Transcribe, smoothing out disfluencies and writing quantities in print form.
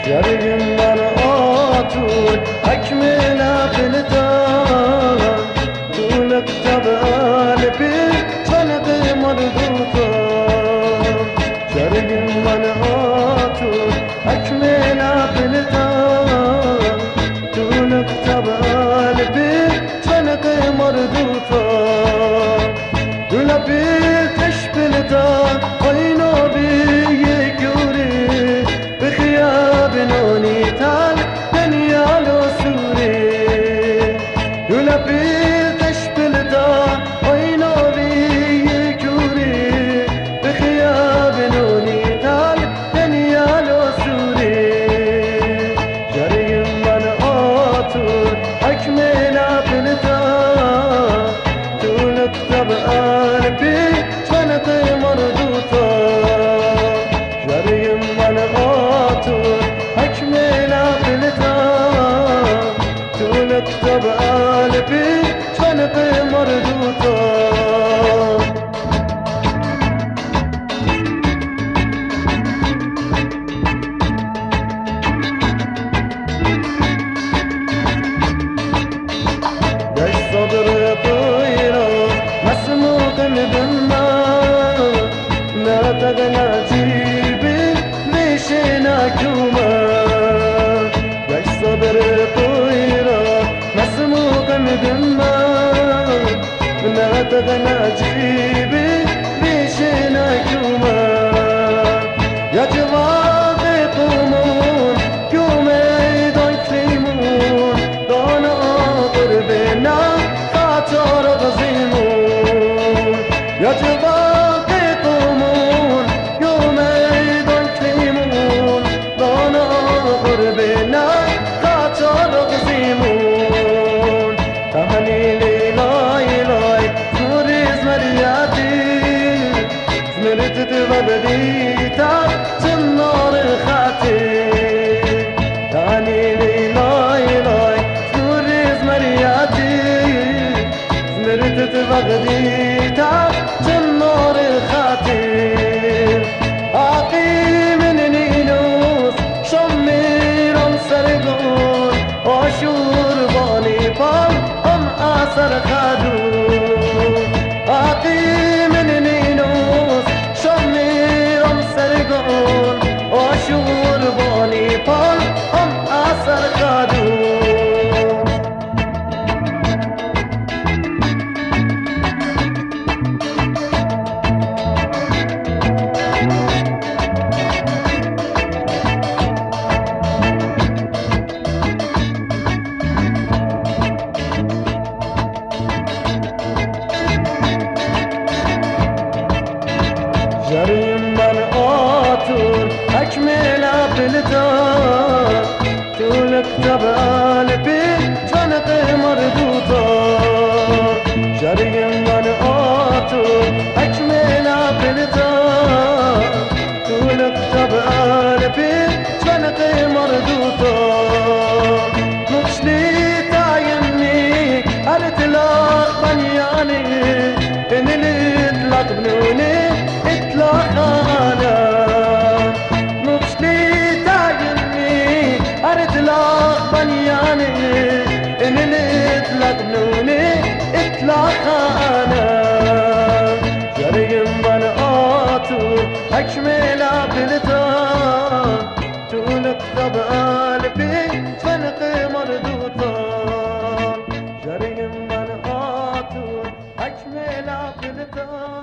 جریم من آتون اکمل بلدان دول کتاب قلبی چنق مردوتا جریم من آتون اکمل بلدان دول کتاب قلبی چنق مردوتا دول بیل تش بلدان قینو بی گوری بخیاب نونی تال دنیا لو سوری دول بیل تش بلدان قینو بی گوری بخیاب نونی تال دنیا لو سوری جریم من آتون اکمل بلدان دول کتاب قلبی چنق مردوتا جریم من آتون اکمل بلدان دول کتاب قلبی چنق مردوتا صدر طيرة مسموق مدمى لا تغنى جيبي ليش ناكوما ليش صدر طيرة مسموق مدمى لا تغنى جيبي ليش ناكوما يا جواب قومون يوم يدعي كلمون دانا قربنا خاطر غزيمون يا جواب قومون يوم يدعي كلمون دانا قربنا خاطر غزيمون تهني لاي لاي نوريز مرياتي زمرت تبديتا تنار خاتي تاني لاي لاي نوريز مرياتي زمرت تبديتا تنار خاتي عقي من نينوس شميرم سرقون وشور باني بان ام اثر خادون عقي من نينوس شميرم سرقون وشور باني بان ام اثر خادون جریم من آتون اکمل بلدان طول کتاب قلبی چنق مردوتا جریم من آتون اکمل بلدان طول کتاب قلبی چنق مردوتا نقشلی تعیمنی اطلاق بنیانی ان الاطلاق بنونی اطلاقانا نقشلي تعجبني اطلاق بنياني ان الاطلاق بنوني اطلاقانا جريم بنقاطو اكمل بلدان طول كتاب قلبي چنق مردوتا جريم بنقاطو اكمل بلدان